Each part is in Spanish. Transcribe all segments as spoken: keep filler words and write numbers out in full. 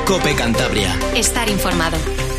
COPE Cantabria. Estar informado.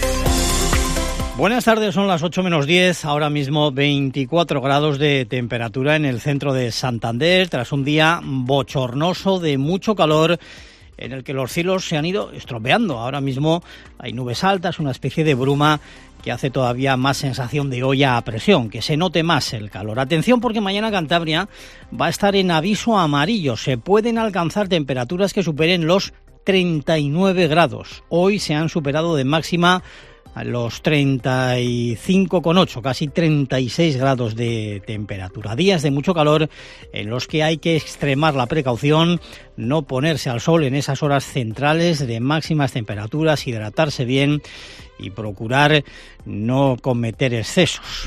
Buenas tardes, son las ocho menos diez, ahora mismo veinticuatro grados de temperatura en el centro de Santander, tras un día bochornoso de mucho calor en el que los cielos se han ido estropeando. Ahora mismo hay nubes altas, una especie de bruma que hace todavía más sensación de olla a presión, que se note más el calor. Atención, porque mañana Cantabria va a estar en aviso amarillo. Se pueden alcanzar temperaturas que superen los treinta y nueve grados. Hoy se han superado de máxima a los treinta y cinco coma ocho, casi treinta y seis grados de temperatura. Días de mucho calor en los que hay que extremar la precaución, no ponerse al sol en esas horas centrales de máximas temperaturas, hidratarse bien y procurar no cometer excesos.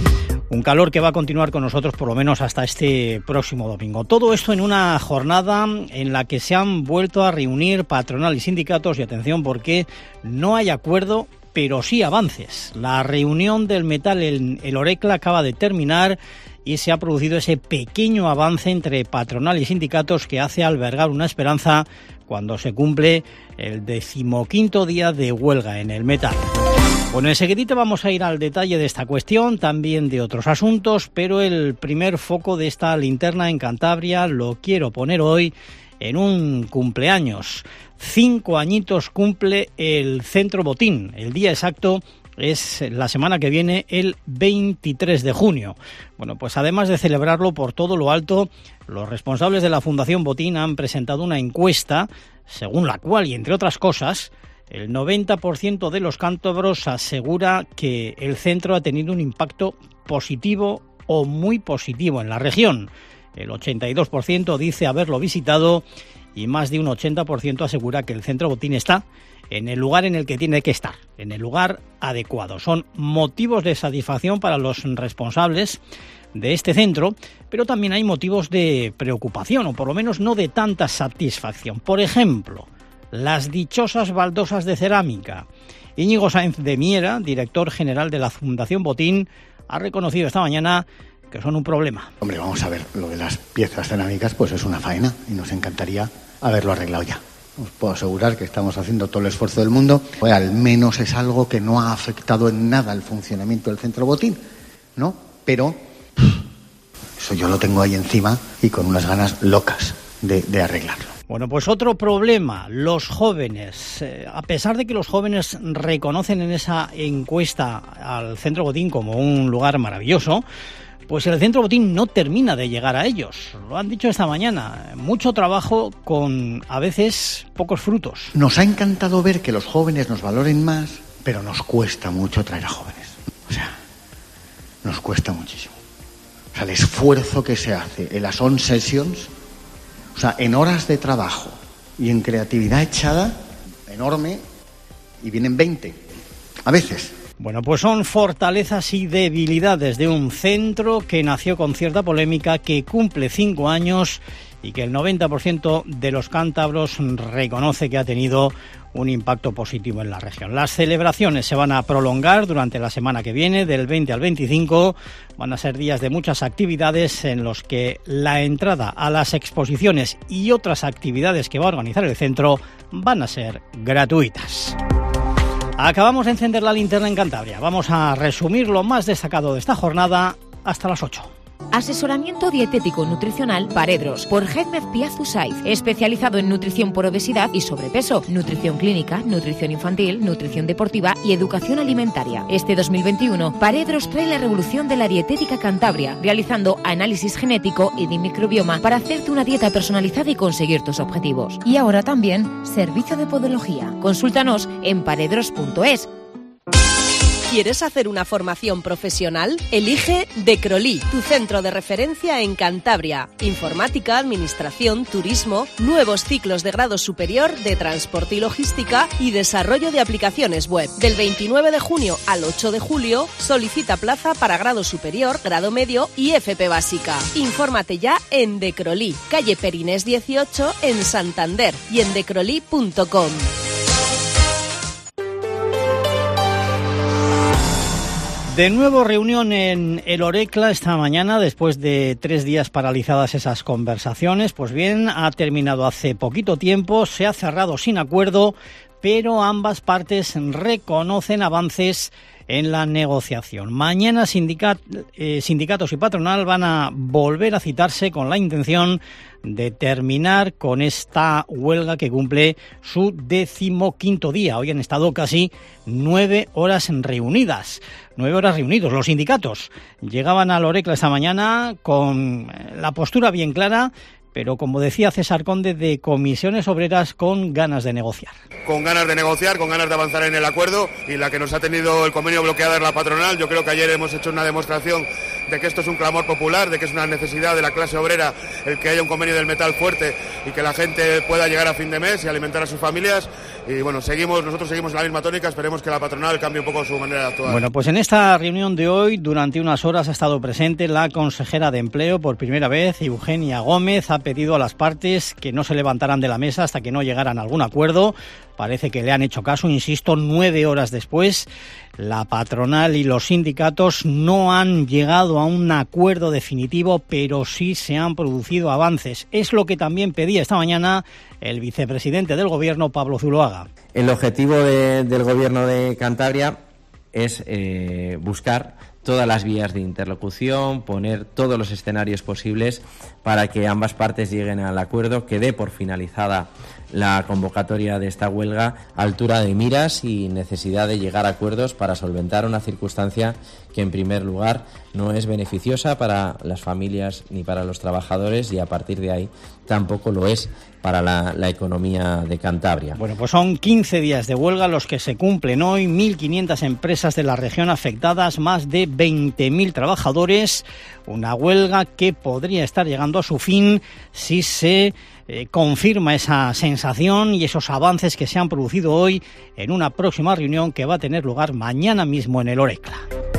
Un calor que va a continuar con nosotros por lo menos hasta este próximo domingo. Todo esto en una jornada en la que se han vuelto a reunir patronal y sindicatos, y atención porque no hay acuerdo, pero sí avances. La reunión del metal en el Orecla acaba de terminar y se ha producido ese pequeño avance entre patronal y sindicatos que hace albergar una esperanza cuando se cumple el decimoquinto día de huelga en el metal. Bueno, enseguidita vamos a ir al detalle de esta cuestión, también de otros asuntos, pero el primer foco de esta linterna en Cantabria lo quiero poner hoy en un cumpleaños. Cinco añitos cumple el Centro Botín. El día exacto es la semana que viene, el veintitrés de junio. Bueno, pues además de celebrarlo por todo lo alto, los responsables de la Fundación Botín han presentado una encuesta según la cual, y entre otras cosas, el noventa por ciento de los cántabros asegura que el centro ha tenido un impacto positivo o muy positivo en la región. El ochenta y dos por ciento dice haberlo visitado y más de un ochenta por ciento asegura que el Centro Botín está en el lugar en el que tiene que estar, en el lugar adecuado. Son motivos de satisfacción para los responsables de este centro, pero también hay motivos de preocupación, o por lo menos no de tanta satisfacción. Por ejemplo, las dichosas baldosas de cerámica. Íñigo Sáenz de Miera, director general de la Fundación Botín, ha reconocido esta mañana que son un problema. Hombre, vamos a ver, lo de las piezas cerámicas pues es una faena y nos encantaría haberlo arreglado ya. Os puedo asegurar que estamos haciendo todo el esfuerzo del mundo, pues al menos es algo que no ha afectado en nada el funcionamiento del Centro Botín, ¿no? Pero eso yo lo tengo ahí encima y con unas ganas locas de, de arreglarlo. Bueno, pues otro problema, los jóvenes. Eh, a pesar de que los jóvenes reconocen en esa encuesta al Centro Botín como un lugar maravilloso, pues el Centro Botín no termina de llegar a ellos. Lo han dicho esta mañana. Mucho trabajo con, a veces, pocos frutos. Nos ha encantado ver que los jóvenes nos valoren más, pero nos cuesta mucho traer a jóvenes. O sea, nos cuesta muchísimo. O sea, el esfuerzo que se hace en las on sessions, o sea, en horas de trabajo y en creatividad echada, enorme, y vienen veinte. A veces. Bueno, pues son fortalezas y debilidades de un centro que nació con cierta polémica, que cumple cinco años y que el noventa por ciento de los cántabros reconoce que ha tenido un impacto positivo en la región. Las celebraciones se van a prolongar durante la semana que viene, del veinte al veinticinco. Van a ser días de muchas actividades en los que la entrada a las exposiciones y otras actividades que va a organizar el centro van a ser gratuitas. Acabamos de encender la linterna en Cantabria. Vamos a resumir lo más destacado de esta jornada hasta las ocho. Asesoramiento dietético nutricional Paredros por Hedmed Piazu Saiz, especializado en nutrición por obesidad y sobrepeso, nutrición clínica, nutrición infantil, nutrición deportiva y educación alimentaria. Este dos mil veintiuno, Paredros trae la revolución de la dietética Cantabria, realizando análisis genético y de microbioma para hacerte una dieta personalizada y conseguir tus objetivos. Y ahora también servicio de podología. Consúltanos en paredros punto es. ¿Quieres hacer una formación profesional? Elige Decrolí, tu centro de referencia en Cantabria. Informática, administración, turismo, nuevos ciclos de grado superior de transporte y logística y desarrollo de aplicaciones web. Del veintinueve de junio al ocho de julio, solicita plaza para grado superior, grado medio y F P básica. Infórmate ya en Decrolí, calle Perinés dieciocho en Santander y en decrolí punto com. De nuevo reunión en el Orecla esta mañana, después de tres días paralizadas esas conversaciones. Pues bien, ha terminado hace poquito tiempo, se ha cerrado sin acuerdo, pero ambas partes reconocen avances en la negociación. Mañana sindicat, eh, sindicatos y patronal van a volver a citarse con la intención de terminar con esta huelga que cumple su decimoquinto día. Hoy han estado casi nueve horas reunidas. Nueve horas reunidos. Los sindicatos llegaban a Lorecla esta mañana con la postura bien clara, pero como decía César Conde, de comisiones obreras con ganas de negociar. Con ganas de negociar, con ganas de avanzar en el acuerdo, y la que nos ha tenido el convenio bloqueada es la patronal. Yo creo que ayer hemos hecho una demostración de que esto es un clamor popular, de que es una necesidad de la clase obrera el que haya un convenio del metal fuerte y que la gente pueda llegar a fin de mes y alimentar a sus familias. Y bueno, seguimos, nosotros seguimos en la misma tónica, esperemos que la patronal cambie un poco su manera de actuar. Bueno, pues en esta reunión de hoy, durante unas horas ha estado presente la consejera de Empleo por primera vez, Eugenia Gómez. Ha pedido a las partes que no se levantaran de la mesa hasta que no llegaran a algún acuerdo. Parece que le han hecho caso, insisto, nueve horas después. La patronal y los sindicatos no han llegado a un acuerdo definitivo, pero sí se han producido avances. Es lo que también pedía esta mañana el vicepresidente del Gobierno, Pablo Zuloaga. El objetivo de, del Gobierno de Cantabria es eh, buscar todas las vías de interlocución, poner todos los escenarios posibles para que ambas partes lleguen al acuerdo, que dé por finalizada la convocatoria de esta huelga, altura de miras y necesidad de llegar a acuerdos para solventar una circunstancia que, en primer lugar, no es beneficiosa para las familias ni para los trabajadores, y a partir de ahí tampoco lo es para la, la economía de Cantabria. Bueno, pues son quince días de huelga los que se cumplen hoy, mil quinientas empresas de la región afectadas, más de veinte mil trabajadores, una huelga que podría estar llegando a su fin si se eh, confirma esa sensación y esos avances que se han producido hoy en una próxima reunión que va a tener lugar mañana mismo en el Lorecla.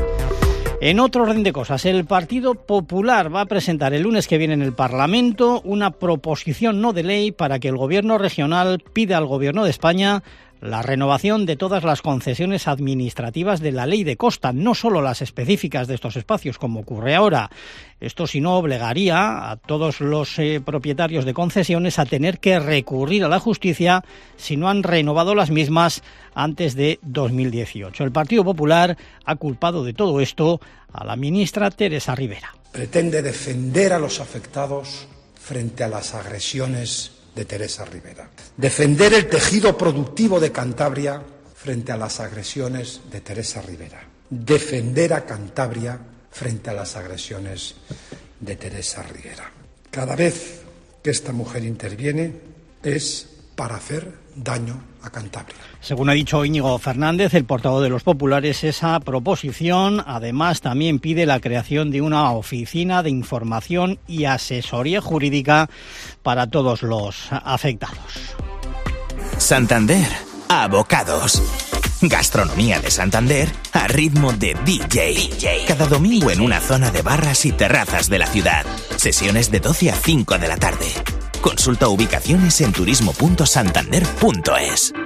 En otro orden de cosas, el Partido Popular va a presentar el lunes que viene en el Parlamento una proposición no de ley para que el Gobierno regional pida al Gobierno de España la renovación de todas las concesiones administrativas de la Ley de Costa, no solo las específicas de estos espacios, como ocurre ahora. Esto, si no, obligaría a todos los eh, propietarios de concesiones a tener que recurrir a la justicia si no han renovado las mismas antes de dos mil dieciocho. El Partido Popular ha culpado de todo esto a la ministra Teresa Rivera. Pretende defender a los afectados frente a las agresiones de Teresa Rivera. Defender el tejido productivo de Cantabria frente a las agresiones de Teresa Rivera. Defender a Cantabria frente a las agresiones de Teresa Rivera. Cada vez que esta mujer interviene es para hacer daño a Cantabria. Según ha dicho Íñigo Fernández, el portavoz de los populares, esa proposición además también pide la creación de una oficina de información y asesoría jurídica para todos los afectados. Santander, abocados. Gastronomía de Santander a ritmo de D J. D J. Cada domingo en una zona de barras y terrazas de la ciudad. Sesiones de doce a cinco de la tarde. Consulta ubicaciones en turismo punto santander punto es.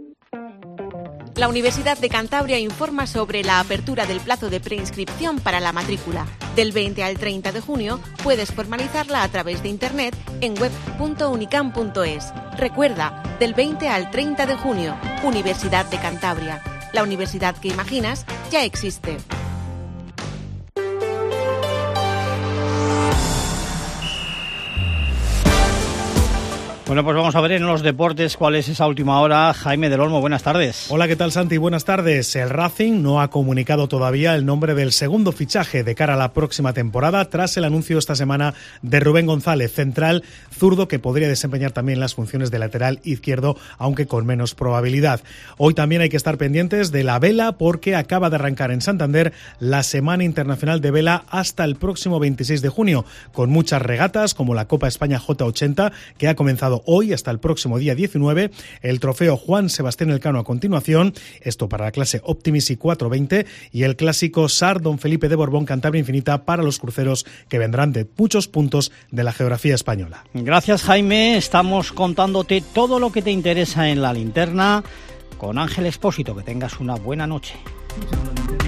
La Universidad de Cantabria informa sobre la apertura del plazo de preinscripción para la matrícula. Del veinte al treinta de junio puedes formalizarla a través de internet en web punto unicam punto es. Recuerda, del veinte al treinta de junio, Universidad de Cantabria. La universidad que imaginas ya existe. Bueno, pues vamos a ver en los deportes cuál es esa última hora. Jaime del Olmo, buenas tardes. Hola, ¿qué tal, Santi? Buenas tardes. El Racing no ha comunicado todavía el nombre del segundo fichaje de cara a la próxima temporada, tras el anuncio esta semana de Rubén González, central zurdo que podría desempeñar también las funciones de lateral izquierdo, aunque con menos probabilidad. Hoy también hay que estar pendientes de la vela, porque acaba de arrancar en Santander la Semana Internacional de Vela hasta el próximo veintiséis de junio, con muchas regatas como la Copa España J ochenta, que ha comenzado hoy hasta el próximo día diecinueve, el trofeo Juan Sebastián Elcano a continuación, esto para la clase Optimis y cuatro veinte, y el clásico S A R Don Felipe de Borbón Cantabria Infinita para los cruceros que vendrán de muchos puntos de la geografía española. Gracias, Jaime. Estamos contándote todo lo que te interesa en la linterna con Ángel Expósito. Que tengas una buena noche.